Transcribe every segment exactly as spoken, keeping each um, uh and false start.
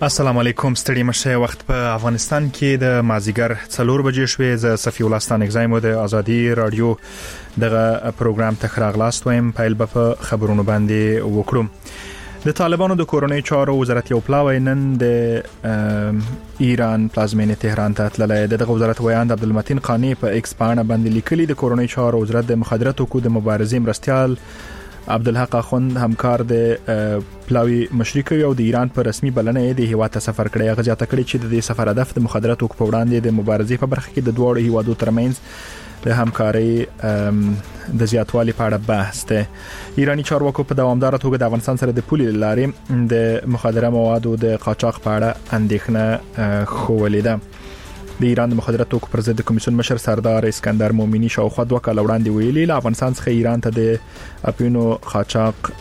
السلام علیکم. ستړي مشه وخت په افغانستان کې د مازیګر څلور بجې شوې. ز صفی الله ستان اگزایم د ازادي رادیو دغه پروګرام ته خراغلاست وایم. پایل په خبرونو باندې وکړم. د طالبانو د کورونی چارو وزارت یو پلاوی نن د ایران پلازمینه تهران ته تللی. دغه وزارت ویاند عبدالمتین قانی په ایکس پاڼه باندې لیکلي د کورونی چارو وزارت د مخدراتو کو د مبارزې مرستيال عبدالحق اخوند همکار د پلاوی مشرک او د ایران په رسمي بلنه د هیواد ته سفر کړی. هغه ځاته کړی چې د سفر هدف د مخدراتو په وړاندې د مبارزې په برخه کې د دوه هیوادو ترمنځ د همکارۍ د زیاتوالي په اړه بحث ده. ایرانی چارواکو په دوامدار توګه د افغانستان سره د پولي لارې د مخدره موادو د قاچاق په اړه اندېښنه خولې ده. د ایران د مخدراتو پر ضد کمیسیون مشر سردار اسکندر مومنی شاوخوا دوه کال وړاندې ویلي له افغانستان څخه ایران ته د اپینو قاچاق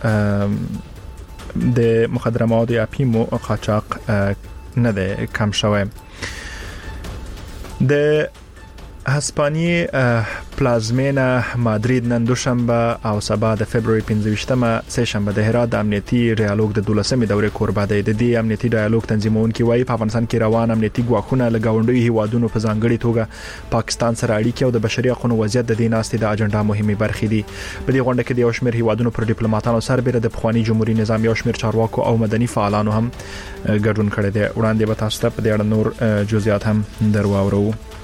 د مخدره موادو اپیمو قاچاق نه ده کم شوی. د هسپانیې پلازمینه مادرید نن دوشنبه او سبا د فبرवरी پنځه سه شنبه د هرات د امنیتي ډیالوګ د دولسمې دورې کوربه دی. د دې امنیتي ډیالوګ تنظیمونکي وایي په افغانستان کې روان امنیتي ګواښونه له گاونډي هیوادونو په ځانګړي توګه پاکستان سره اړیکې او د بشري حقوقو وضعیت د دې ناستې د اجنډا مهمه برخې دي. په دې غونډه کې د یو شمېر هیوادونو پر ډیپلوماټانو سربېره د پخوانی جمهوریت نظام یو شمېر چارواکو او مدني فعالانو هم ګډون کړی دی. وړاندې به تاسو ته په دې اړه نور جزئیات هم درواورو.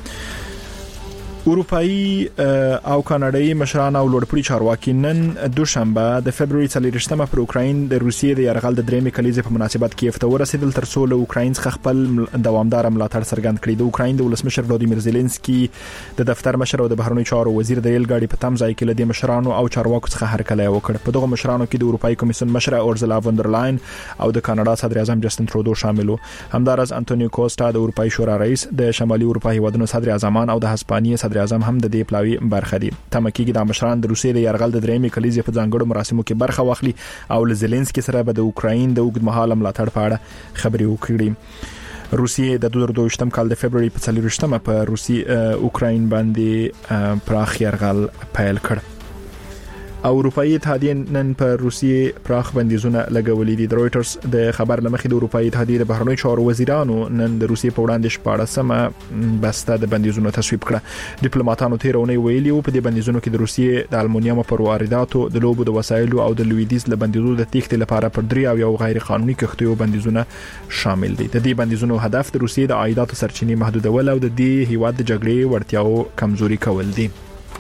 اروپאי او کاناډایي مشران او لوړپوړي چارواکي نن دوشنبه د فبرवरी څلورشتمه پر اوکراین د روسیې د یرغل د درېمې کلیزې په مناسبت کیف ته ورسېدل تر څو له اوکراین څخه خپل دوامدار ملاتړ څرګند کړي. د اوکراین د ولسمشر ولادیمیر زيلنسکي د دفتر مشر او د بهرنیو چارو وزیر د ریل ګاډي په تم ځای کې له دې مشرانو او چارواکو څخه هرکلی وکړ. په دغه مشرانو کې د اروپאי کمیسیون مشر اورزلا وندرلاین او د کاناډا صدر اعظم جسټن ترودو شامل وو. همدارس انټونیو کوسټا د اروپאי شورا رئیس، د شمالي اروپا هیوادونو صدر اعظمان او د هسپانیې صدر اعظم هم د دې برخه دي. تمکیږي د مشران د روسیې د یرغل د درېمې کلیزې په ځانګړو مراسمو کې برخه واخلي او له زيلنسکي سره به د اوکراین د اوږدمهاله ملاتړ په اړه خبرې وکړي. روسیې د دوه زره دوه کال د فبرवरी په څلورشتمه په روسي اوکراین باندې پراخ یرغل پیل کړ. او اروپאי اتحادیه نن په روسیې پراخ بندیزونه لګولې دي. د رويټرز د خبر لمخې د اروپאי اتحادیه د بهرنیو چارو وزیرانو نن د روسیې په وړاندې شپاړسمه بسته د بندیزونو تصویب کړه. ډیپلوماټانو تیرونه ویلي او په دې بندیزونو کې د روسیې د المونیم پر وارداتو، د لوبو د وسایلو او د لویدیز له بندیزونو د تېښتې لپاره پر درې او یو غیر قانوني کښتیو بندیزونه شامل دي. د دې بندیزونو هدف د روسیې د عایداتو سرچینې محدودول او د دې هیواد د جګړې وړتیاو کمزوري کول دي.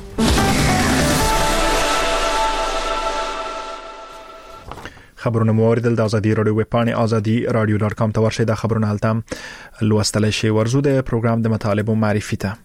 خبرونه موریدل د ازادي رادیو ویب پاڼې ازادي رادیو ډاټ کام ته ورشئ. د خبرونه هلته لوستل شي. ورزو د پروګرام د مطالبه معرفي ته.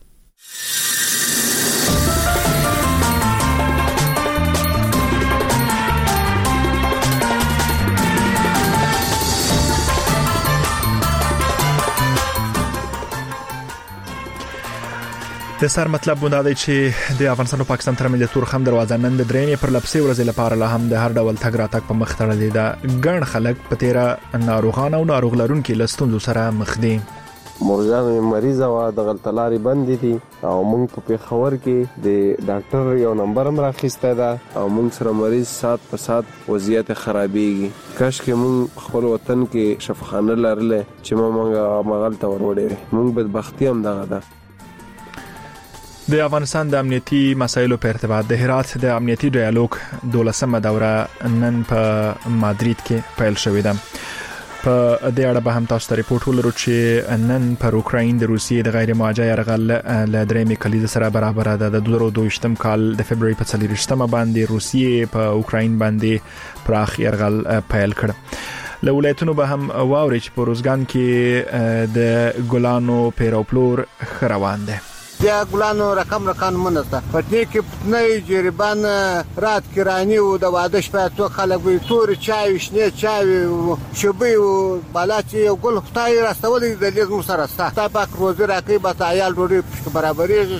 د سر مطلب بودا دی چې د افغانستان او پاکستان ترمنځ د تورخم دروازه نن د درېمې پر لپسې ورځې لپاره لا هم د هر ډول تګ راتګ په مخ تړلې ده. ګڼ خلک په تیره ناروغان او ناروغ لرونکو له ستونزو سره مخ دي. مورګان مریض او د غلطلاري بند دي او موږ په پیښور کې د ډاکټر یو نمبر هم راخسته ده او موږ سره مریض سات په سات وضعیت خرابېږي. کاش کې موږ خپل وطن کې شفاخانه لرله چې موږ مغل ته وروړې. موږ بدبختی هم دغه ده. د افغانستان د امنیتي مسایلو په ارتباط د هرات د امنیتي ډیالوګ دولسمه دوره نن په مادرید کې پیل شوې ده. په دې اړه به هم تاسو ته ریپورت ولرو چې نن پر اوکراین د روسیې د غیر مواجه یرغل له درېمې کلیزې سره برابر ده. د دوه زره دوه کال د فبرवरी په څلورشتمه باندې روسیې په اوکراین باندې پراخ یرغل پیل کړ. له ولایتونو به هم واوري چې په روزګان کې د ګلانو پیروپلور خروان ده. بیا ګلانو رقم رقم منسته پټنی کې پټنی جریبان رات کرانی او د واده شپه تو خلک وي تور چای شنه چای شوبې او بالاچی یو ګل خدای راستولې د لیز مو سره ستا تا پاک روزي راکې به عیال ډوډۍ برابرې.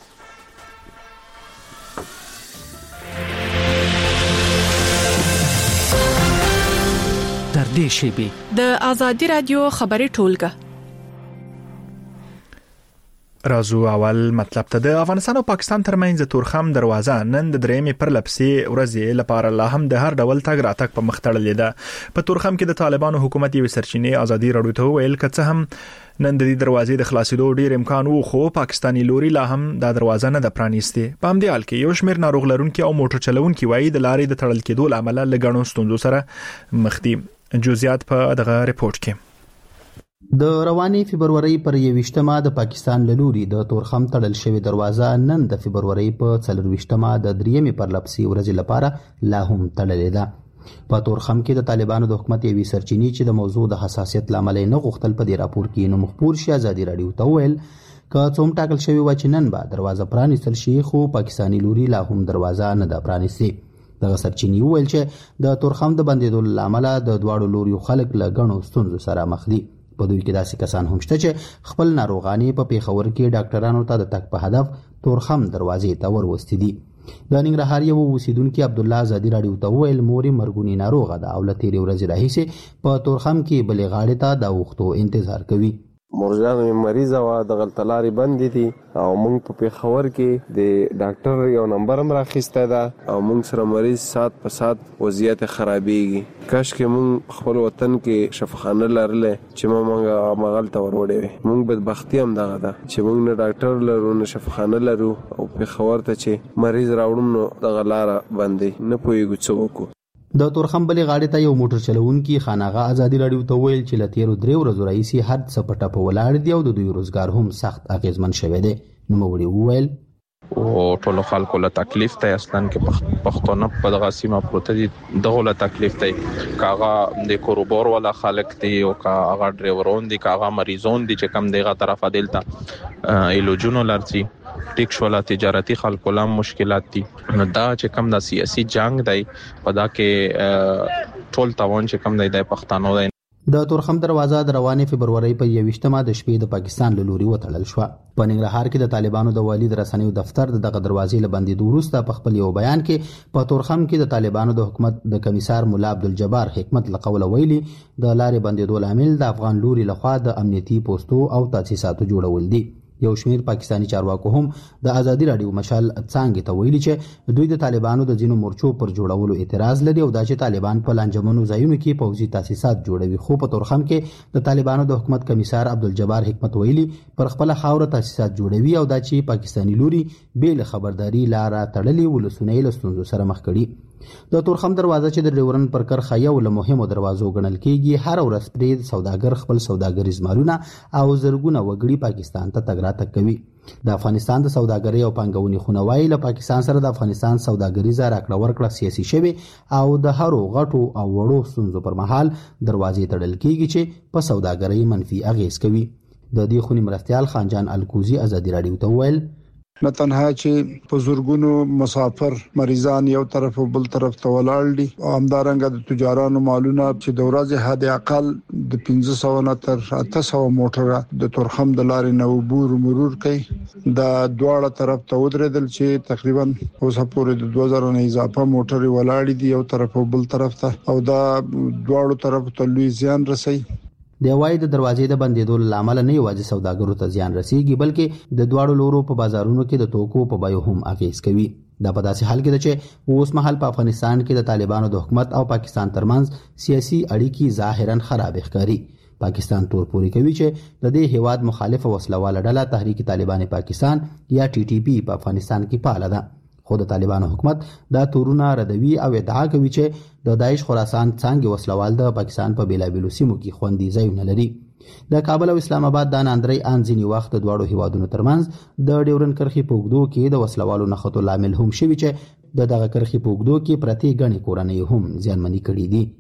در دې شیبې د ازادي رادیو خبري ټولګه رازو اول مطلب ته د افغانستان او پاکستان ترمنځ تورخم دروازه نن د درېمې پر لپسې ورځې لپاره لا هم د هر ډول تګ راتګ په مخ تړلې ده. په تورخم کې د طالبانو حکومت یو سرچینې ازادي راډیو ته ویل کڅه هم نن د دې دروازې د خلاصېدو ډیر امکان وو، خو پاکستاني لوري لا هم دا دروازه نه د پرانیستي. په همدې حال کې یو شمېر ناروغ لرونکي او موټر چلوونکي وایي د لارې د تړل کېدو لامل لګڼو ستونزو سره مخ دي. جزئیات په دغه ریپورت کې. د رواني فبرवरी پر یويشتمه د پاکستان لوري د تورخم تړل شوی دروازه نن د فبرवरी په څلرويشتمه د دریمې پر لپسې ورځ لپاره لا هم تړلې ده. په تورخم کې د طالبانو د حکومت یوي سرچینې چې د موضوع د حساسیت لامل نه غوښتل په دې راپور کې نو مخبور شي ازادي راډیو ته ویل که څوم ټاکل شوی و چې نن به دروازه پرانیستل شي، خو پاکستاني لوري لا هم دروازه نه ده پرانیستي. دغه سرچینې ویل چې د تورخم د بندیدو لامل د دواړو لوري خلک له غنو ستونزو سره مخ دي. په دوی کې داسې کسان هم شته چې خپل ناروغاني په پیښور کې ډاکټرانو ته د تک په هدف تورخم دروازې ته وروستي دي. د ننګرهار یو اوسیدونکو عبد الله ازادي راډیو ته ویل موري مرګونی ناروغه ده او لته لري ورځ راهیسه په تورخم کې بلې غاړې ته د وختو انتظار کوي. مرجان مریض وا د غلطلاري بند دي او مونږ په پیښور کې د ډاکټر یو نمبر هم راخسته ده او مونږ سره مریض سات په سات وضعیت خرابېږي. کاش کې مونږ خپل وطن کې شفاخانه لرله چې مونږه مغل ته ورولې. مونږ بدبختی هم دغه ده چې مونږ نه ډاکټر لرو نه شفاخانه لرو او پیښور ته چې مریض راوړم نو دغه لار باندې نه پويګو څه وکړو. د تورخم بلې غاړې ته یو موټر چلوونکي خاناغه ازادي راډیو ته ویل چې لتیرو درې ورځې راځي هر څه پټه په ولاړ دی او د دوی روزګار هم سخت اغیزمن شوی دی. نو وړي ویل او ټولو خلکو له تکلیف ته اصلا کې پښتون په دغه سیمه پروت دي، دغه له تکلیف ته کاغه د کوروبور ولا خلک دي او کاغه ډرایورون دي کاغه مریضون دي چې کم دغه طرفه دلته ایلوجونو لرسي ټیک شولا تجارتي خلکو لام مشکلات دي. نو دا چې کم د سیاسي جنگ دی په دا کې ټول تاوان چې کم دی د پښتنو دی. د تورخم دروازه د رواني فبرवरी په یويشتمه د شپې د پاکستان له لوري وتړل شو. په ننګرهار کې د طالبانو د والي د رسنیو دفتر دغه دروازې له بندیدو وروسته په خپل یو بیان کې په تورخم کې د طالبانو د حکومت د کمیسار مولا عبدالجبار حکمت لقوله ویلي د لارې بندیدو لامل د افغان لوري لخوا د امنیتي پوسټو او تاسیساتو جوړول دي. یو شمیر پاکستانی چارواکو هم د ازادي راډیو مشال څنګه ته ویلي چې دوی د طالبانو د ځینو مورچو پر جوړولو اعتراض لري او دا چې طالبان په لانجمنو ځایونو کې پوځي تاسیسات جوړوي. خو په تورخم کې د طالبانو د حکومت کمیسار عبدالجبار حکمت ویلي پر خپل خاور تاسیسات جوړوي او دا چې پاکستانی لوري بیل خبرداري لاره تړلې ولسونه له ستونزو سره مخ کړي. د تورخم دروازه چې د ډیورن پر کرخه یو له مهمو دروازو ګڼل کېږي، هر ورځ پرې سوداګر خپل سوداګریز مالونه او زرګونه وګړي پاکستان ته تګ راتګ کوي. د افغانستان د سوداګرۍ او پانګونې خونوای له پاکستان سره د افغانستان سوداګریزه راکړه ورکړه سیاسي شوی او د هرو غټو او وړو ستونزو پر مهال دروازې تړل کېږي چې په سوداګرۍ منفي اغیز کوي. د دې خونی مرستيال خانجان الکوزی ازادي راډیو ته ویل نه تنها چې په زورګونو مسافر مریضان یو طرف او بل طرف ته ولاړ دي او همدارنګه د تجارانو مالونه چې د ورځې حد اقل د پنځه سوه نه تر اته سوه موټره د تورخم د لارې نه عبور مرور کوي. د دواړه طرف ته ودرېدل چې تقریبا اوسه پورې د دوه زره نه اضافه موټرې ولاړ دي یو طرف او بل طرف ته او دا دواړو طرف ته لوی زیان رسي. د وای د دروازې د بندیدو لامل نه یوازې سوداګرو ته زیان رسیږي بلکې د دواړو لورو په بازارونو کې د توکو په بیو هم اغیز کوي. دا په داسې حال کې ده چې اوس مهال په افغانستان کې د طالبانو د حکومت او پاکستان ترمنځ سیاسي اړیکې ظاهرا خراب ښکاري. پاکستان تور پوری کوي چې د دې هیواد مخالف وسلواله ډله تحریک طالبان پاکستان یا ټي ټي پی په افغانستان کې فعال ده. خو د طالبانو حکومت دا تورونه ردوي او ادعا کوي چې د داعش خراسان څنګه وسلوال د پاکستان په بیلابیلو سیمو کې خوندي ځایونه لري. د کابل او اسلام آباد د ناندري ان ځینی وخت د دواړو هیوادونو ترمنځ د ډیورن کرخي پوګدو کې د وسلوالو نخښتو لامل هم شوی چې د دغه کرخي پوګدو کې پرتی غني کورنۍ هم ځانمنی کړي دي.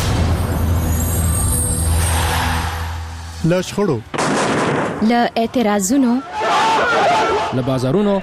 له شخړو، له اعتراضونو، له بازارونو،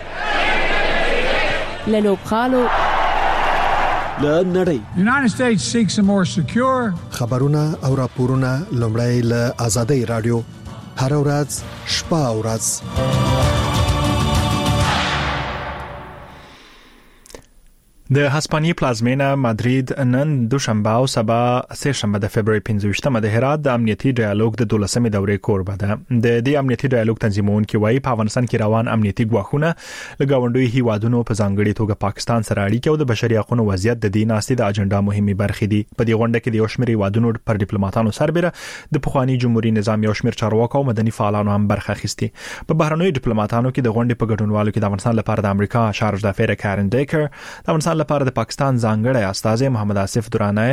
له لوبخالو، له نړۍ. United States seeks a more secure. خبرونه او راپورونه لومړی له آزادۍ رادیو هر ورځ شپه او ورځ. د هسپانیې پلازمینه مادرید نن دوشنبه او سبا سه شنبه د فبراير پنځه د هرات د امنیتي ډایالوګ د دولسمې دورې کوربه ده. د دې امنیتي ډایالوګ تنظیمونکي وایي په افغانستان کې روان امنیتي ګواښونه له ګاونډیو هیوادونو په ځانګړي توګه پاکستان سره اړیکې او د بشري حقوقو وضعیت د دې ناستې د اجنډا مهمه برخې دي. په دې غونډه کې د یو شمېر هیوادونو پر ډیپلوماټانو سربېره د پخوانی جمهوریت نظام یو شمېر چارواکو او مدني فعالانو هم برخه اخیستي. په بهرنیو ډیپلوماټانو کې د غونډې په ګډونوالو کې د افغانستان لپاره د امریکا شارج دافیر کارن ډیکر، د افغانستان لپاره د پاکستان ځانګړی استازی محمد آصف دراني،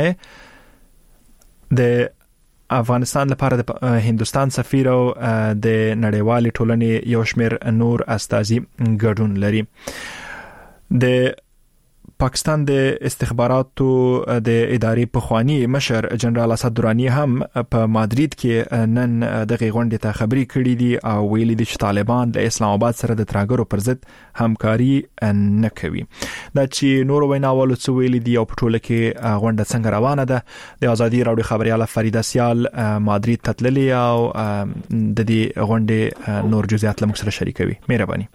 د افغانستان لپاره د هندستان سفیر او د نړیوال ټولنې یو شمېر نور استازي ګډون لري. د پاکستان د استخباراتو د ادارې پخوانی مشر جنرال اسد دراني هم په مادرید کې نن د غونډې ته خبري کړې دي او ویلي دي چې طالبان د اسلام آباد سره د ترهګرو پر ضد همکاري نه کوي. دا چې نور ویناوالو څه ویلي دي او په ټوله کې غونډه څنګه روانه ده، د ازادي راډیو خبرياله فریده سیال مادرید ته تللې او د دې غونډې نور جزئیات له موږ سره شریکوي. مهرباني.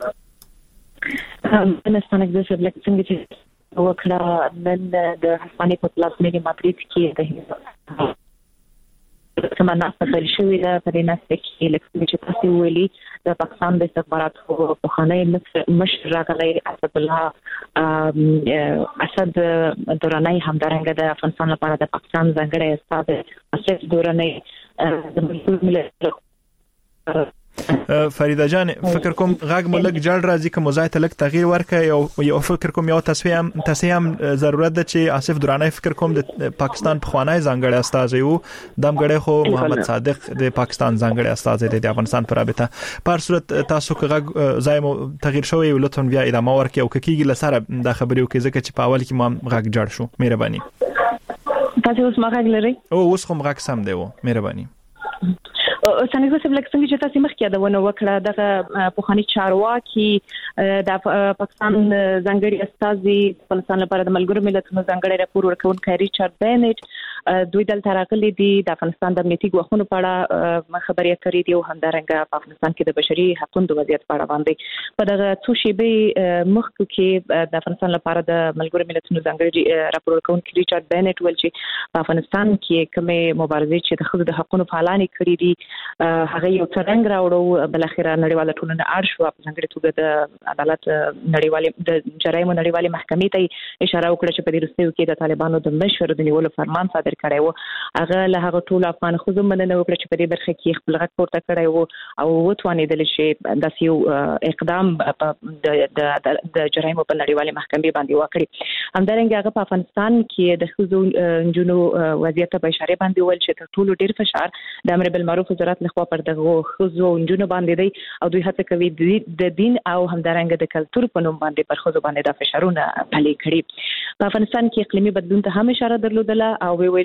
نن څنګه د فبلک څنګه وکړه نن د هسپانیې په پلازمینه مادرید کې د سمانه په شوې ده په دې ناسته کې لکه چې تاسو ویلي د پاکستان د استخباراتو په خانه مشر راغلی اسد الله اسد دراني همدارنګه د افغانستان لپاره د پاکستان ځانګړی استاد اسد دراني د ملګرو فریده جان، فکر کوم غاګ ملک جړ راځي کوم ځای ته لک تغییر ورکړي او یو فکر کوم یو تصفیه هم تصفیه هم ضرورت ده چې آصف دراني فکر کوم د پاکستان په خوانی ځانګړی استازی وو، دمګړی خو محمد صادق د پاکستان ځانګړی استازی دی د افغانستان پر رابطه. په هر صورت تاسو که غاګ ځای مو تغییر شوی لطفا بیا ادامه ورکړئ او کیږي لسره د خبرو کې ځکه چې په اول کې ما غاګ جړ شو. مهرباني. تاسو اوس ما غاګ لري او اوس کوم غاګ سم دی. مهرباني. څنګه چې فبلک څنګه چې تاسو مخکې دا ونه وکړه دغه پوخانی چارواکي د پاکستان ځانګړي استازي افغانستان لپاره د ملګرو ملتونو ځانګړي راپور ورکونکي ریچارډ بینټ دوی دلته راغلي دي د افغانستان د امنیتي ګواښونو په اړه خبرې اترې دي او همدارنګه په افغانستان کې د بشري حقوقو د وضعیت په اړه باندې په دغه څو شیبې مخکې کې د افغانستان لپاره د ملګرو ملتونو ځانګړي راپور ورکونکي ریچارډ بینټ ویل چې په افغانستان کې کومه مبارزې چې د خلکو د حقوقو فعالان کړي دي هغه یو څرنګ راوړو بل اخیرا نړیواله ټولنه اړ شو په ځانګړي توګه د عدالت نړیوالې د جرایمو نړیوالې محکمې ته اشاره وکړه چې په دې وروستیو کې د طالبانو د مشر د نیولو فرمان صادر کړی و. هغه له هغه ټول افغان خزو مننه وکړه چې په دې برخه کې خپل غږ پورته کړی و او وتوانیدل چې د یو اقدام د د جرایمو په نړیوالې محکمې باندې وکړي. همدارنګه هغه په افغانستان کې د خزو جنو وضعیت په اشاره باندې ول چې تر ټولو ډیر فشار د امر بالمعروف وزارت لخوا پر دغه خزو جنو باندې دی او دوی هڅه کوي د دین او همدارنګه د کلچر په نوم باندې پر خزو باندې د فشارونه پلي کړي. په افغانستان کې اقلیمي بدلون ته هم اشاره درلودله او ویل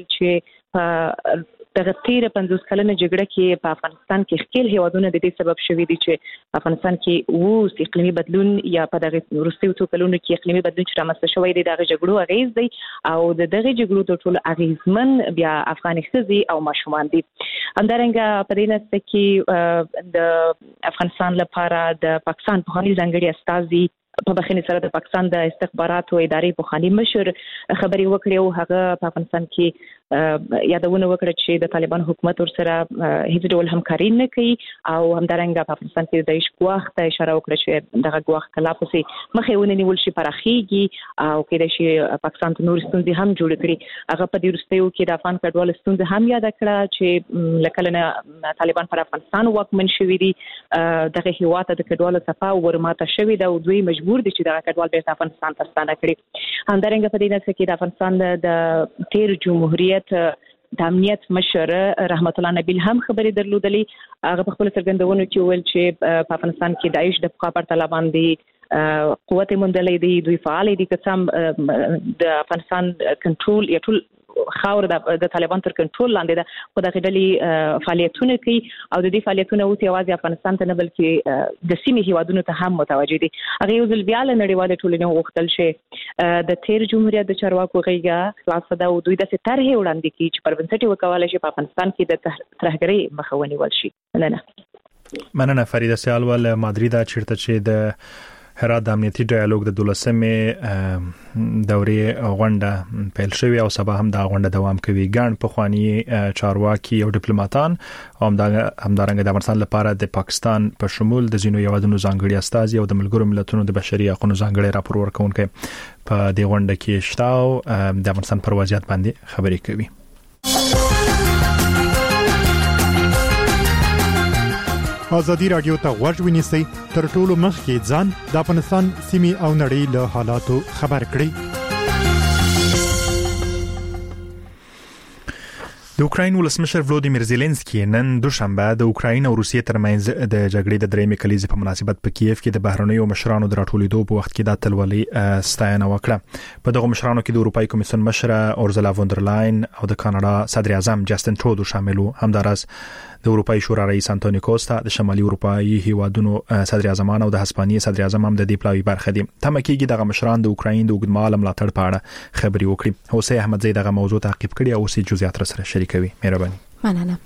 چې دغه تیر پنځوس کلنه جګړه کې په افغانستان کې خپل هیوادونه د دې سبب شوي دي چې افغانستان کې وو اقلیمي بدلون یا په دغه وروستیو څو کلونو کې اقلیمي بدلون چې رامنځته شوی دی دغه جګړو اغیز دی او د دغه جګړو د ټولو اغیزمن بیا افغان ښځې او ماشومان دي. همدارنګه په دې نسته کې د افغانستان لپاره د پاکستان په خاني ځانګړي استازي په بخښنې سره د پاکستان د استخباراتو ادارې په خاني مشر خبري وکړي او هغه په افغانستان کې یادونه وکړه چې د طالبان حکومت ورسره هیڅ ډول همکاري نه کوي او همدارنګه په افغانستان کې د اشکواخ ته اشاره وکړه چې دغه ګواخ کلا پسې مخې ونه نیول شي پراخيږي او کېدای شي پاکستان ته نور ستونزې هم جوړ کړي. هغه په دې وروستیو کې د افغان کډوال ستونزې هم یاد کړه چې لکه نه طالبان پر افغانستان واکمن شوي دي، دغه هیواد د کډوالو صفه ورماته شوی دا او دوی مجبور دي چې دغه کډوال بیرته افغانستان ته ستانه کړي. همدارنګه په دې نسخه کې د افغانستان د تیر جمهوریت د امنیت مشر رحمت الله نبیل هم خبرې درلودلې. هغه په خپل څرګندونو کې ویل چې په افغانستان کې داعش د بقا پر طالبان دي قوت مندلې دي، دوی فعال دي، که څم د افغانستان کنټرول یا ټول خاور د طالبان تر کنټرول لاندې ده خو د غډلې فعالیتونه کوي او د دې فعالیتونه اوس یوازې افغانستان ته نه بلکې د سیمې هیوادونو ته هم متوجه دي. هغه یو ځل بیا له نړیوالې ټولنې وغوښتل چې د تیر جمهوریت د چارواکو غیږه خلاصه ده او دوی داسې طرحې وړاندې کړي چې پر بنسټ وکولای شي په افغانستان کې د ترهګرۍ مخه ونیول شي. نه نه مننه فریده سیال ول مادرید چیرته چې د هرات د امنیتي ډایالوګ د دولسمې دورې غونډه پیل شوې او سبا هم دا غونډه دوام کوي. ګڼ پخوانی چارواکي او ډیپلوماټان او همدارنګه د افغانستان لپاره د پاکستان په شمول د زینو یوادونو ځانګړي استازي او د ملګرو ملتونو د بشري حقوقو ځانګړي راپور ورکونکي په دې غونډه کې شته او د افغانستان پر وضعیت باندې خبرې کوي. ازادي رادیو ته غوږ ونیسئ تر ټولو مخکې ځان د افغانستان سیمې او نړۍ له حالاتو خبر کړئ. د اوکراین ولسمشر ولودیمیر زيلنسکي نن دوشنبه د اوکراین او روسیې ترمنځ د جګړې د درېمې کلیزې په مناسبت په کیف کې د بهرنیو مشرانو د راټولېدو په وخت کې د تلولي ستاینه وکړه. په دغه مشرانو کې د اروپאי کمیسیون مشره اورزلا فون در لاین او د کاناډا صدر اعظم جاستن ټرودو شامل وو. همدارس د اروپאי شورا رئیس انټونیو کوستا، د شمالي اروپאי هیوادونو صدر اعظمان او د هسپانیې صدر اعظم هم د دې پلاوی برخه دي. تمه کېږي دغه مشران د اوکراین د اوږدمهاله ملاتړ په اړه خبري وکړي. حسین احمدزی دغه موضوع تعقیب کړي او سې جزئیات سره شریکوي. مهرباني. مننه.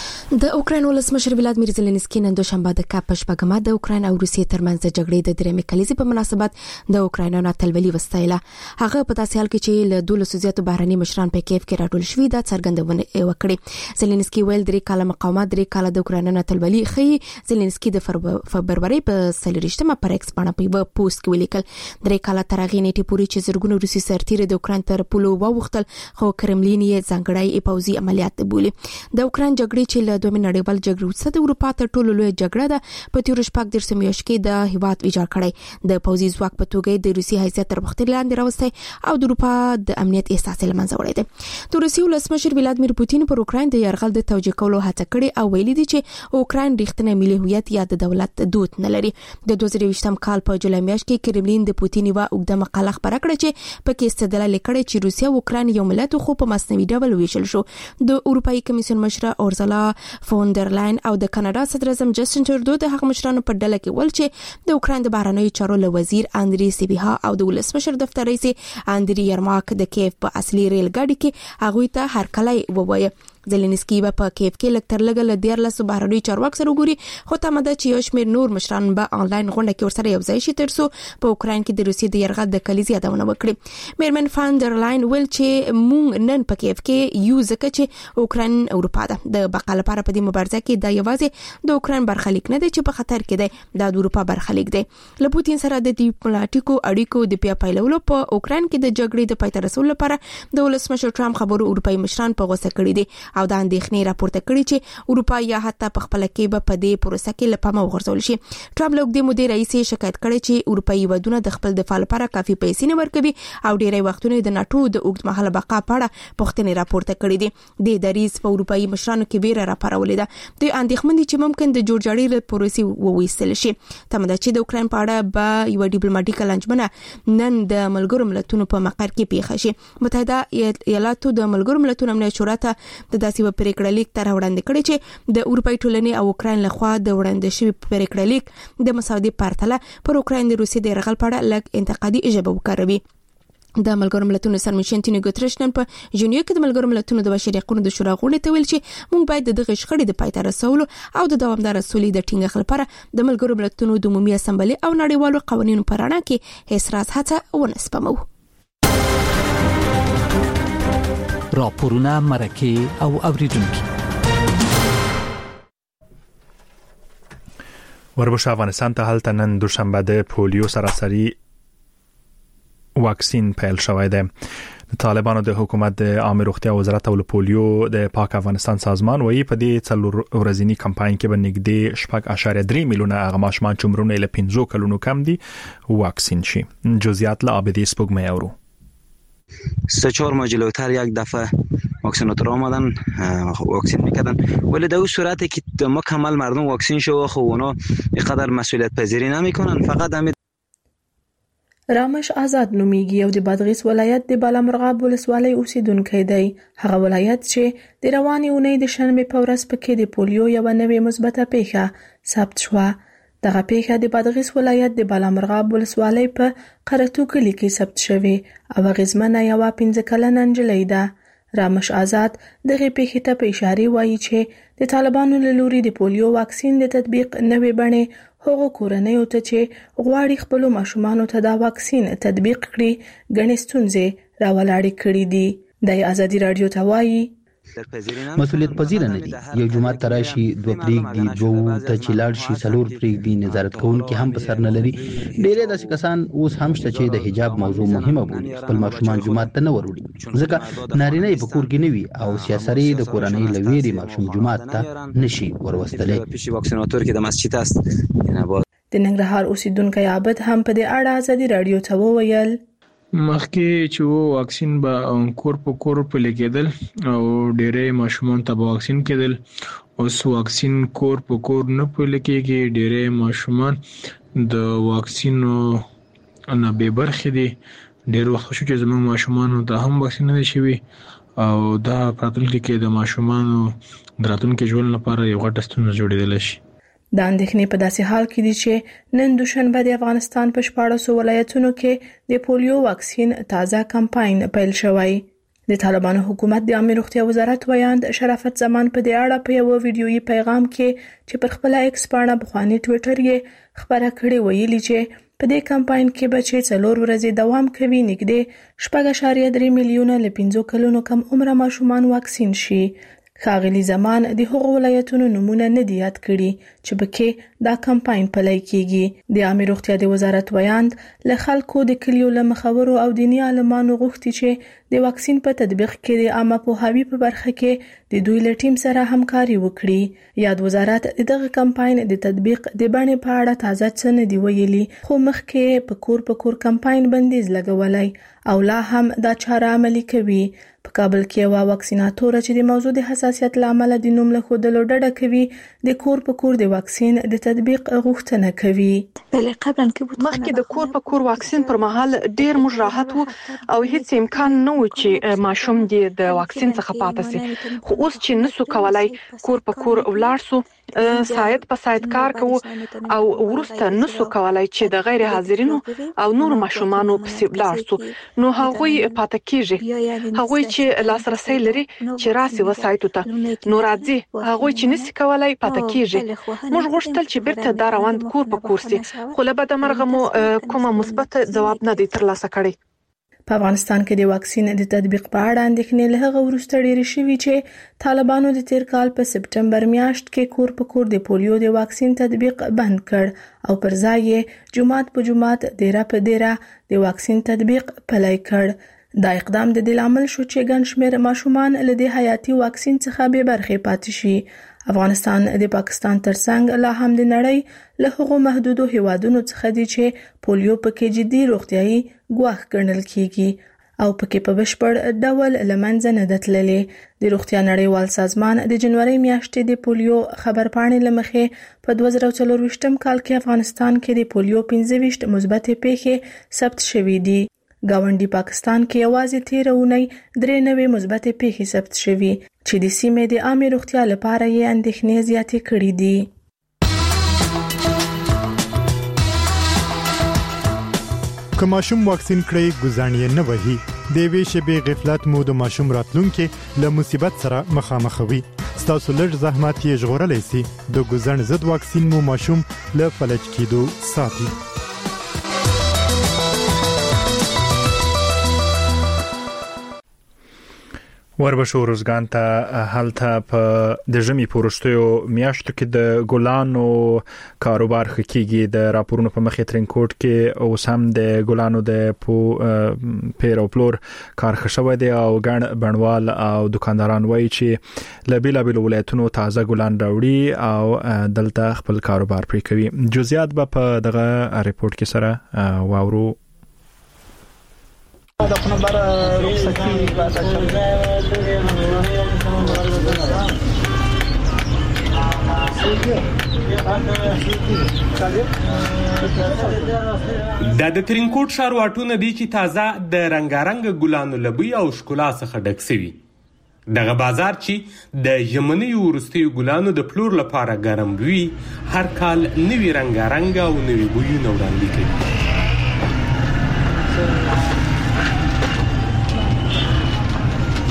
د اوکراین ولسمشر ولادیمیر زيلنسکي نن دوشنبه د کاپ شپږمه د اوکراین او روسیې ترمنځ د جګړې د درېمې کلیزې په مناسبت د اوکراینانو تلولي وستایله. هغه په داسې حال کې چې له دولسو زیاتو بهرني مشران په کیف کې راټول شوي دا څرګندونه وکړه. زيلنسکي ویل درې کاله مقاومت درې کاله د اوکراینانو تلولي خي. زيلنسکي د فبروري په څلورشتمه پر ایکس باندې په یو پوسټ کې ولیکل درې کاله ترغې نیټه پوری چې زرګونو روسي سرتیر د اوکراین تر پولو وغوښتل خو کرملین یې ځانګړی پوځي عملیات بولي. د اوکراین جګړې چې له دوه نړیوال جګړې وروسته د اروپا تر ټولو لوی جګړه ده په تیر شپږ د سمیوش کې د هیواد ویجاړ کړی. د پوځي ځواک په توګه د روسي حیثیت تر مختل لاندې راوستي او د اروپا د امنیت احساس لمنځه وړي دي. د روسي ولسمشر ولادیمیر پوتین پر اوکراین د یرغل د توجیه کولو هڅه کړې او ویلي دي چې اوکراین رښتینی ملي هویت یا د دولت دود نه لري. د دوه زره یوولسم کال په جولای میاشت کې کرملین د پوتین یو اوږده مقاله خبره کړې چې په کې استدلال کړی چې روسیا او اوکراین یو ملت خو په مصنوعي ډول ویشل شو. د اروپאי کمیسیون مشره اورزلا فون در لاین او د کاناډا صدر اعظم جاستن ټرودو د هغه مشرانو په ډله کې ول چې د اوکراین د بهرنیو چارو له وزیر اندری سیبیها او د ولسمشر دفتر رئیس اندری یرماک د کیف په اصلي ریل ګاډي کې هغه ته هرکلی ووایي. زيلنسکي په کیف کې لکتر لګل ډیر لاسو بهرنی چارواک سره ګوري خو تمه ده چې یو شمېر نور مشران به انلاین غونډه کې ورسره یو ځای شي ترڅو په اوکراین کې د روسیې د یرغل د کلیزې یادونه وکړي. میرمن فان در لاین ویل چې مونږ نن په کیف کې یو ځکه چې اوکراین اروپا ده د بقا لپاره په دې مبارزه کې د یوازې د اوکراین برخلیک نه دی چې په خطر کې دی د اروپا برخلیک دی. له پوتین سره د ډیپلوماټیکو اړیکو د بیا پیلولو په اوکراین کې د جګړې د پای ته رسولو لپاره د ولسمشر ټرمپ خبرو اروپאי مشران په غوسه کړي دي او د اندېښنې راپورته کړی چې اروپا یا حتی په خپل کې به په دې پروسه کې لپاره وغورځول شي. ټرمپ له د مدیر رئیس شکایت کړي چې اروپאי ودونه د خپل دفاع لپاره کافي پیسې نه ورکوي او ډیری وختونه د ناتو د اوږدمهاله بقا په اړه پوښتنې راپورته کړي دي. د دریز په اروپאי مشرانو کې بیره راپارولې ده. د اندېښمن دي چې ممکن د جوړجاړي له پروسې وویستل شي. تمه ده چې د اوکراین په اړه به یو ډیپلوماټیک لنجمنه نن د ملګرو ملتونو په مقر کې پیښه شي. متحده ایالاتو د ملګرو ملتونو امنیت شورا ته د داسې و پریکړه لیک تر وړاندې کړی چې د اروپאי ټولنې او اوکراین لخوا د وړاندې شوی پریکړه لیک د مساودي پرتله پر اوکراین د روسي د یرغل په اړه لږ انتقادي اجابه وکړوي. د ملګرو ملتونو سرمشر انټونیو ګوتریش نن په جنیو کې د ملګرو ملتونو د بشري حقوقو د شورا غونډې ته ویل چې موږ باید د دغه شخړې د پای ته رسولو او د دوامدار سولې د ټینګښت لپاره د ملګرو ملتونو د عمومي اسامبلې او نړیوالو قوانینو په رڼا کې هیڅ راز هڅه ونه سپمو. راپورونه مرکه او اوریدونکو وربوش افغانستان ته هلته نن دوشنبه د پولیو سراسري واکسین پیل شوی دی. د طالبانو د حکومت د عامه روغتیا وزارت او پولیو د پاک افغانستان سازمان وایي په دې څلور ورځنی کمپاین کې به نږدې شپږ اعشاریه درې میلیونه هغه ماشومان چې عمرونه له پنځو کلونو کم دي واکسین شي. جزئیات له عابدی سپوږمۍ اورو. سه چهار ماه جلوتر یک دفعه واکسیناتور آمدن واکسین میکردن ولی در اون صورتی که مکمل مردم واکسین شو خو اونا اینقدر مسئولیت پذیری نمیکنن. فقط همین رامش آزاد نومیږي او د بادغیس ولایت د بالامرغاب ولسوالۍ اوسیدونکی دی. هغه ولایت چې د روانې اونۍ د شنبې په ورځ پکې د پولیو یو نوې مثبته پیښه ثبت شوه. دغه پیښه د بادغیس ولایت د بالامرغاب ولسوالۍ په قرتو کلي کې ثبت شوې او غزمنه یو پنځه کلنه نجلۍ ده. رامش آزاد دغه پیښې ته په اشاره وایي چې د طالبانو له لوري د پولیو واکسین د تطبیق نوې بڼې هغو کورنیو ته چې غواړي خپل ماشومانو ته دا واکسین تطبیق کړي غنې ستونزې راولاړې کړې دي د ازادي رادیو ته وایي مسؤلیت پذیر نه دي. یو جماعت تراشي دوه پریګ دي دوه ته چلاړ شي سلور پریګ دي نظارت کوونکي هم په سر نه لري. ډېر داسې کسان اوس هم شته چې د حجاب موضوع مهمه بولي خپل ماشومان جماعت ته نه وروړي ځکه نارینه په کور کې نه وي او سیاسري د کورنۍ لویري ماشوم جماعت ته نشي وروستلې. د ننګرهار اوسیدونکو عابد هم په دې اړه ازادي رادیو ته وویل مخکې چې وو واکسین به کور په کور په لګیدل او ډېرې ماشومان ته به واکسین کېدل. اوس واکسین کور په کور نه په لګیږي. ډېرې ماشومان د واکسینو نه بې برخې دي. ډېر وخت شو چې زموږ ماشومانو ته هم واکسین نه شوي او دا راتلونکي کې د ماشومانو د راتلونکي ژوند لپاره یو غټه ستونزه جوړېدلی شي. د اندېښنې په داسې حال کې دي چې نن دوشنبه د افغانستان په شپاړسو ولایتونو کې د پولیو واکسین تازه کمپاین پیل شوی. د طالبانو حکومت د عامه روغتیا وزارت ویاند شرافت زمان په دې اړه په یو ویډیويي پیغام کې چې پر خپل ایکس باندې بخوانی ټوئیټر یې خبره کړې ویلي چې په دې کمپاین کې به چې څلور ورځې دوام کوي نږدې شپږ اعشاریه درې میلیونه له پنځو کلونو کم عمره ماشومان واکسین شي. ښاغلي زمان د هغو ولایتونو نمونه نه دي یاد کړي چې پکې دا کمپاین پلی کیږي. د عامه روغتیا د وزارت ویاند له خلکو د کلیو له مخورو او دیني عالمانو غوښتي چې د واکسین په تطبیق کې د عامه پوهاوي په برخه کې د دوی له ټیم سره همکاري وکړي. یاد وزارت دغه کمپاین د تطبیق د بڼې په اړه تازه څه نه دی ویلي خو مخکې په کور په کور کمپاین بندیز لګولای او لا هم دا چاره عملي کوي. په کابل کې یو واکسیناتور چې د موضوع د حساسیت لامل د نوم له خودلو ډډه کوي د کور په کور د واکسین د تطبیق غوښتنه کوي. مخکې د کور په کور واکسین پر مهال ډیر موږ راحت وو او هیڅ امکان نه و چې ماشوم د واکسین څخه پاتې شي. خو اوس چې نسو کولای کور په کور ولاړ سو سایت په سایت کار کوو او ورسته نسو کولای چې د غیر حاضرینو او نور ماشومانو په ولاړ سو نو هغوی پاتې کیږي. هغوی چې لاسرسي لري چې راسي وسایتو ته نو راځي هغوی چې نسي کولای پاتې کیږي. موږ غوښتل چې بیرته دا روان کور په کور سي خو له بده مرغه مو کومه مثبت ځواب نه دی ترلاسه کړی. په افغانستان کې د واکسین د تطبیق په اړه اندېښنې له هغه وروسته ډېرې شوې چې طالبانو د تیر کال په سپټمبر میاشت کې کور په کور د پولیو د واکسین تطبیق بند کړ او پر ځای یې جمعات په جمعات دیره په دیره د واکسین تطبیق پلی کړ. دا اقدام د دې لامل شو چې ګڼ شمېر ماشومان له دې حیاتي واکسین څخه بې برخې پاتې شي. افغانستان د پاکستان ترڅنګ لا هم د نړۍ له هغو محدودو هیوادونو څخه دی چې پولیو پکې جدي روغتيایي ګواښ ګڼل کیږي او پکې په بشپړ ډول لمنځه نه دتللې. د روغتیا نړیوال سازمان د جنوري میاشتې د پولیو خبرپاڼې لمخې په دوه زره څلور ویشتم کال کې افغانستان کې د پولیو پنځه ویشت مثبت پیښې ثبت شوې دي. ګاونډي پاکستان کې یوازې تیر اونۍ درې نوې مثبت پیښې ثبت شوې چې د سیمې د عامه روغتیا لپاره یې اندېښنې زیاتې کړې دي. که ماشوم واکسین کړی ګزانې نه وهي د وی شبي غفلت مو د ماشوم راتلونکي له مصیبت سره مخامخوي. ستاسو لږ زحمت یې ژغورلی سي د ګزن ضد واکسین مو ماشوم له فلج کېدو ساتي. وربشو روزګان ته هلته په د ژمي پورشتو میاشتو کې د ګلانو کاروبار خکېږي. د راپورونو په مخې ترنکوټ کې او سم د ګلانو د پو پیر او پلور کار خښوي دي او ګڼ بڼوال او دکانداران وایي چې له بیلابیلو ولایتونو تازه ګلان راوړي او دلته خپل کاروبار پرې کوي. جزئیات به په دغه ریپورت کې سره واورو. د خپل رخصتي دا د ترینکوټ ښار واټونه دي چې تازه د رنگارنګ ګلانو لبوی او ښکلا څخه ډک شوي. دغه بازار چې د ژمنیو وروستیو ګلانو د پلور لپاره ګرم وي هر کال نوي رنگارنګ او نوي بویونه وړاندې کوي.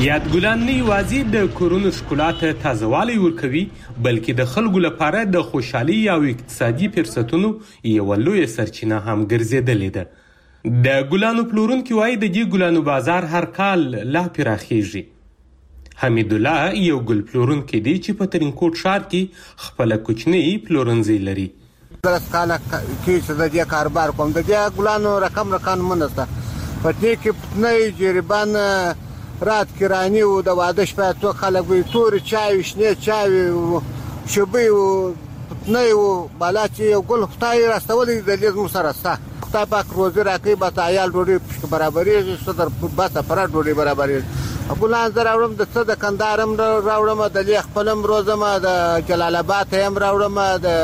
یادګلان نه یوازې د کورونو ښکلا ته تازهوالی ورکوي بلکې د خلکو لپاره د خوشحالي او اقتصادي فرصتونو یوه لویه سرچینه هم ګرځېدلې ده. د ګلانو پلورونکي وایي د دې ګلانو بازار هر کال لا پراخیږي. حمیدالله یو ګل پلورونکی دی چې په ترینکوټ ښار کې خپله کوچنۍ پلورنځی لري. درس کاله کې چې د دې کاروبار کوم د دې ګلانو رقم رقم منسته په دې کې پتنۍ جریبان رات کرانی و د واده شپه تو خلک وي تور چای شنه چای شوبې و پتنۍ و بالا چې یو ګل خدای راستولې د دې مو سره ستا خدای پاک روزي راکړي به عیال ډوډۍ برابرېږي ستر بس پر ډوډۍ برابرېږي. ګلان زه راوړم د څه د کندهار هم راوړم د لیک خپلم روزم د جلال آباد هم راوړم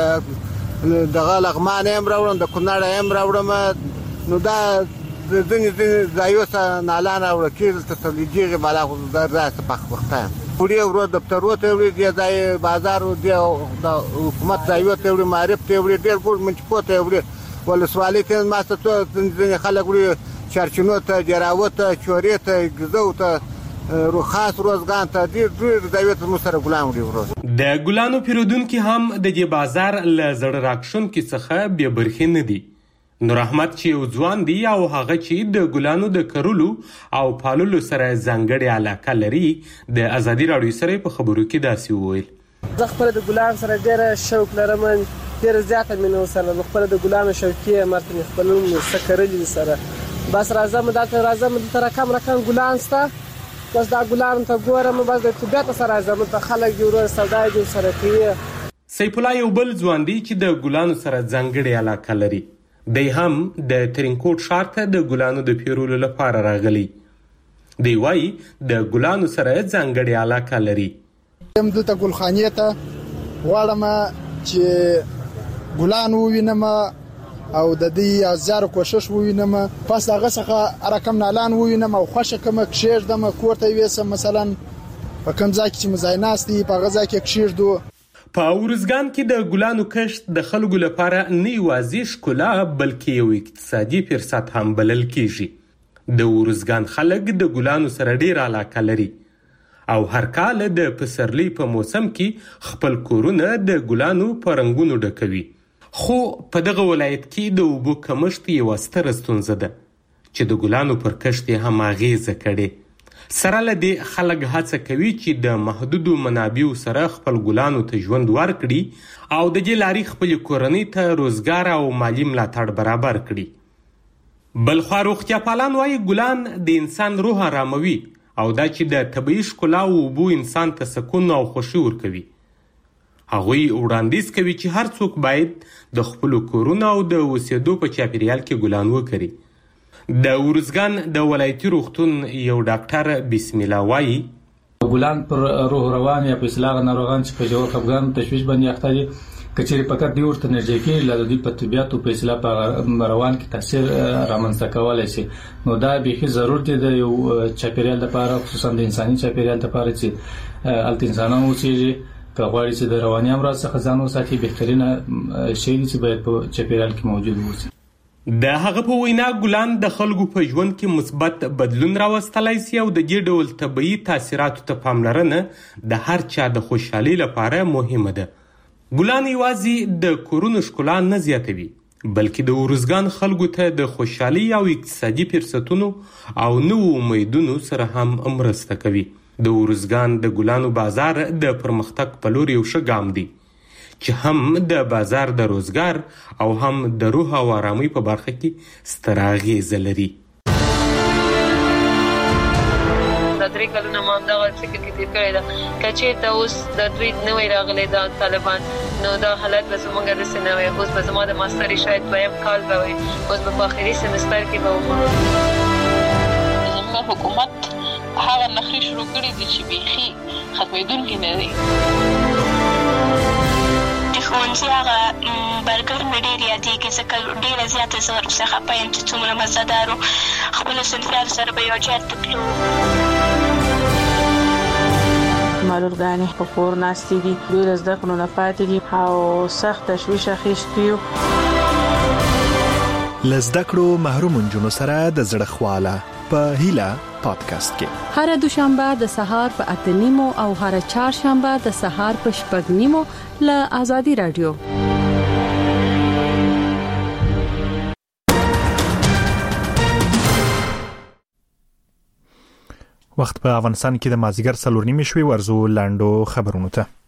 د دغه لغمان هم راوړم د کونړ هم راوړم نو دا د ځینې ځینې ځایو څخه نالان راوړه کېدل ته تلیجېږي بالا خو دا داسې پخ وخته یم وړې ورو دفترو ته وړي دې ځای بازار د حکومت ځایو ته وړي معرف ته وړي ډېر ګوډ منچکو ته وړي ولسوالۍ ته ما ته ځینې خلک وړي چارچینو ته جراوه ته چورې ته ګزو ته روخاس روزګان ته ډېر ځایو ته موږ سره ګلان وړي ورو. د ګلانو پیرودونکي هم د دې بازار له زړه راکښونکي څخه بې برخې نه دي. نور احمد چې یو ځوان دی او هغه چې د ګلانو د کرلو او پاللو سره ځانګړې علاقه لري د ازادي راډیو سره په خبرو کې داسې وویل. زه خپل د ګلان سره ډېره شوق لرم ډېره زیاته مینه ورسره خپل د ګلانو شوقي مرته مې خپل څه کرلي سره بس راځم دلته راځم دلته رقم رقم ګلان سته بس دا ګلان ته ګورم بس د طبیعت سره راځم ته خلک جوړ سودا جوړ سره کوي. سیف الله یو بل ځوان دی چې د ګلانو سره ځانګړې علاقه لري. دی هم د ترینکوټ ښار ته د ګلانو د پیرولو لپاره راغلی. دی وایي د ګلانو سره ځانګړې علاقه لري. یم دلته ګلخانې ته غواړم چې ګلان ووینم او د دې ازار کوشش ووینم پس هغه څخه رقم نالان ووینم او خوښه کوم کښېږدم کور ته وېسم مثلا په کوم ځای کې چې مزایناست دي په هغه ځای کې کښېږدو. په ارزګان کې د ګلانو کښت د خلکو لپاره نه یوازې ښکلا بلکې یو اقتصادي فرصت هم بلل کیږي. د ارزګان خلک د ګلانو سره ډېر علاقه لري او هر کال د پسرلي په موسم کې خپل کورونه د ګلانو په رنګونو ډکوي. خو په دغه ولایت کې د اوبو کمښت یوه ستره ستونزه ده چې د ګلانو پر کښت یې هم اغیزه کړې. سره له دې خلک هڅه کوي چې د محدودو منابعو سره خپل ګلانو ته ژوند ورکړي او د دې لارې خپلې کورنۍ ته روزګار او مالي ملاتړ برابر کړي. بلخوا روغتیا پالان وایي ګلان د انسان روح آراموي او دا چې د طبیعي ښکلا او اوبو انسان ته سکون او خوښي ورکوي. هغوی وړاندیز کوي چې هر څوک باید د خپلو کورونو او د اوسېدو په چاپیریال کې ګلان وکري. د ارزګان د ولایتي روغتون یو ډاکټر بسم الله وایي ګلان پر روح روان یا په اصلاح ناروغان چې په جوړ خپګان تشویش باندې اخته دي کچېرې فقط دی ورته نږدې کې له دې په طبيعت او په اصلاح په روان کې تاثیر رامنځته کولای شي. نو دا به ضرورت دی د یو چاپیریال لپاره خصوصا د انساني چاپیریال لپاره چې الته انسانانو چې کغواړي چې د رواني امراض څخه ځان وساتي بهترینه شی چې باید په چاپیریال کې موجود وي. د هغه په وینا ګلان د خلکو په ژوند کې مثبت بدلون راوستلای شي او د دې ډول طبیعي تاثیراتو ته پاملرنه د هر چا د خوشحالۍ لپاره مهمه ده. ګلان یوازې د کورونو ښکلا نه زیاتوي بلکې د ارزګان خلکو ته د خوشحالۍ او اقتصادي فرصتونو او نوو امیدونو سره هم مرسته کوي. د ارزګان د ګلانو بازار د پرمختګ په لور یو ښه ګام دی چې هم د بازار د روزګار او هم د روح او آرامۍ په برخه کې ستر اغیزه لري. د درې کلونو ما همدغه فکر کې تېر کړی ده که چېرته اوس د دوی نوی راغلی دا طالبان نو دا حالت به زموږ داسې نه وی. اوس به زما د ماستري شاید دویم کال به وي اوس به په آخري سمستر کې به وم. زموږ حکومت هغه نخرې شروع کړي دي چې بیخي ختمېدونکي نه دي. ښوونځي هغه برګر مې ډېر یادېږي ځکه ډېره زیاته زه ورپسې خفه یم چې څومره مزهدار و. خپلو صنفیانو سره به یو ځای ته تلو. معلولګانې په کور ناستې دي دوی له زده کړو نه پاتې دي او سخت تشویش اخیستی یو. له زده کړو محروم نجونو سره د زړه خواله په هیله پادکاسټ کې هر دوشنبه د سهار په اته نیمو او هر چهارشنبه د سهار په شپږ نیمو له آزادي رادیو. وخت په افغانستان کې د مازیګر څلور نیمې شوي ورزو لاندو خبرونو ته.